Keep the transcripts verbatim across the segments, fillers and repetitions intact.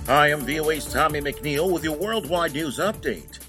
Hi, I'm V O A's Tommy McNeil with your Worldwide News Update.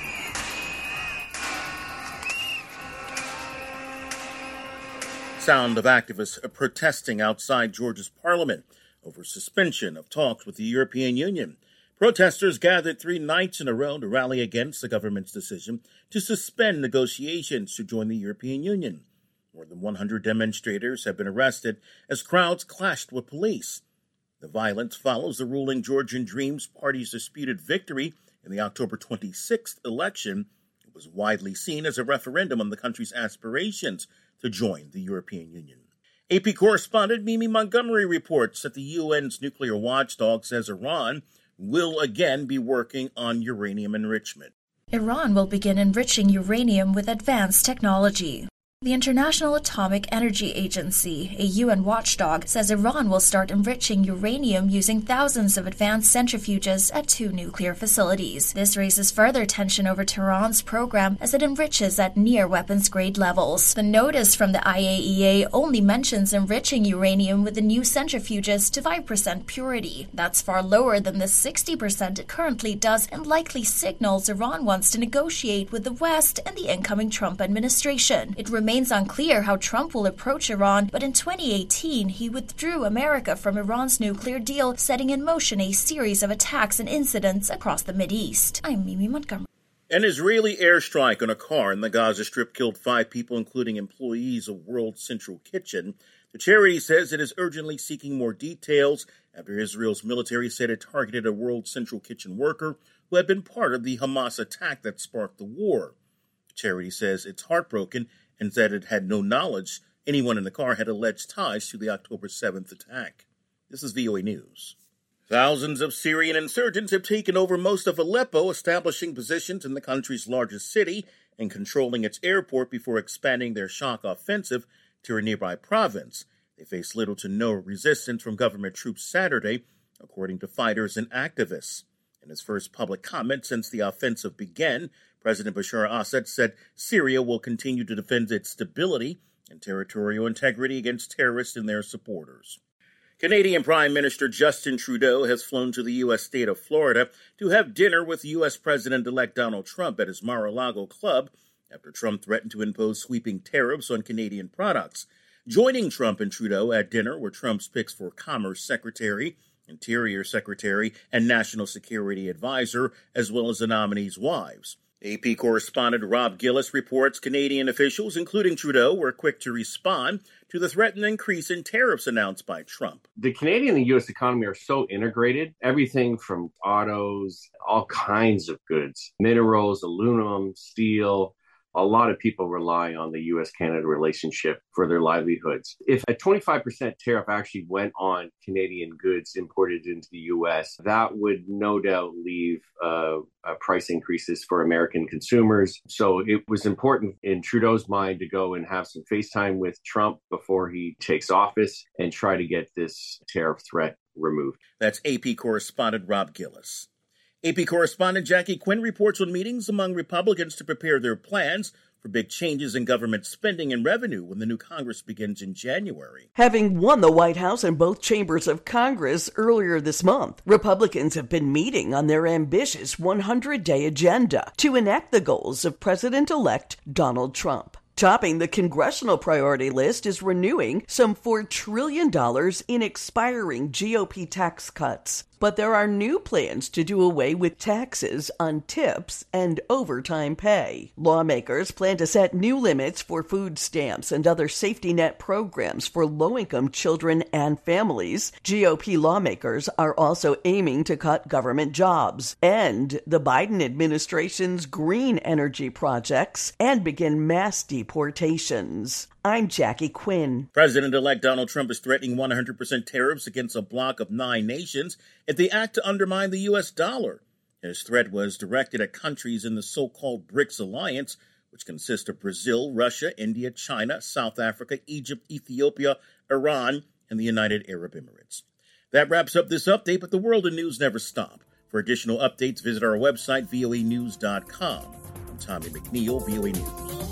Sound of activists protesting outside Georgia's parliament over suspension of talks with the European Union. Protesters gathered three nights in a row to rally against the government's decision to suspend negotiations to join the European Union. More than one hundred demonstrators have been arrested as crowds clashed with police. The violence follows the ruling Georgian Dreams Party's disputed victory in the October twenty-sixth election. It was widely seen as a referendum on the country's aspirations to join the European Union. A P correspondent Mimi Montgomery reports that the U N's nuclear watchdog says Iran will again be working on uranium enrichment. Iran will begin enriching uranium with advanced technology. The International Atomic Energy Agency, a U N watchdog, says Iran will start enriching uranium using thousands of advanced centrifuges at two nuclear facilities. This raises further tension over Tehran's program as it enriches at near weapons-grade levels. The notice from the I A E A only mentions enriching uranium with the new centrifuges to five percent purity. That's far lower than the sixty percent it currently does and likely signals Iran wants to negotiate with the West and the incoming Trump administration. It remains unclear how Trump will approach Iran, but in twenty eighteen, he withdrew America from Iran's nuclear deal, setting in motion a series of attacks and incidents across the Mideast. I'm Mimi Montgomery. An Israeli airstrike on a car in the Gaza Strip killed five people, including employees of World Central Kitchen. The charity says it is urgently seeking more details after Israel's military said it targeted a World Central Kitchen worker who had been part of the Hamas attack that sparked the war. The charity says it's heartbroken and said it had no knowledge anyone in the car had alleged ties to the October seventh attack. This is V O A News. Thousands of Syrian insurgents have taken over most of Aleppo, establishing positions in the country's largest city and controlling its airport before expanding their shock offensive to a nearby province. They face little to no resistance from government troops Saturday, according to fighters and activists. In his first public comment since the offensive began, President Bashar al-Assad said Syria will continue to defend its stability and territorial integrity against terrorists and their supporters. Canadian Prime Minister Justin Trudeau has flown to the U S state of Florida to have dinner with U S President-elect Donald Trump at his Mar-a-Lago club after Trump threatened to impose sweeping tariffs on Canadian products. Joining Trump and Trudeau at dinner were Trump's picks for Commerce Secretary, Interior Secretary, and National Security Advisor, as well as the nominees' wives. A P correspondent Rob Gillis reports Canadian officials, including Trudeau, were quick to respond to the threatened increase in tariffs announced by Trump. The Canadian and U S economy are so integrated, everything from autos, all kinds of goods, minerals, aluminum, steel. A lot of people rely on the U S Canada relationship for their livelihoods. If a twenty-five percent tariff actually went on Canadian goods imported into the U S, that would no doubt leave uh, uh, price increases for American consumers. So it was important in Trudeau's mind to go and have some FaceTime with Trump before he takes office and try to get this tariff threat removed. That's A P correspondent Rob Gillis. A P correspondent Jackie Quinn reports on meetings among Republicans to prepare their plans for big changes in government spending and revenue when the new Congress begins in January. Having won the White House and both chambers of Congress earlier this month, Republicans have been meeting on their ambitious one hundred day agenda to enact the goals of President-elect Donald Trump. Topping the congressional priority list is renewing some four trillion dollars in expiring G O P tax cuts. But there are new plans to do away with taxes on tips and overtime pay. Lawmakers plan to set new limits for food stamps and other safety net programs for low-income children and families. G O P lawmakers are also aiming to cut government jobs, end the Biden administration's green energy projects, and begin mass deportations. I'm Jackie Quinn. President-elect Donald Trump is threatening one hundred percent tariffs against a bloc of nine nations if they act to undermine the U S dollar. His threat was directed at countries in the so-called BRICS alliance, which consists of Brazil, Russia, India, China, South Africa, Egypt, Ethiopia, Iran, and the United Arab Emirates. That wraps up this update, but the world of news never stop. For additional updates, visit our website, V O A news dot com. I'm Tommy McNeil, V O A News.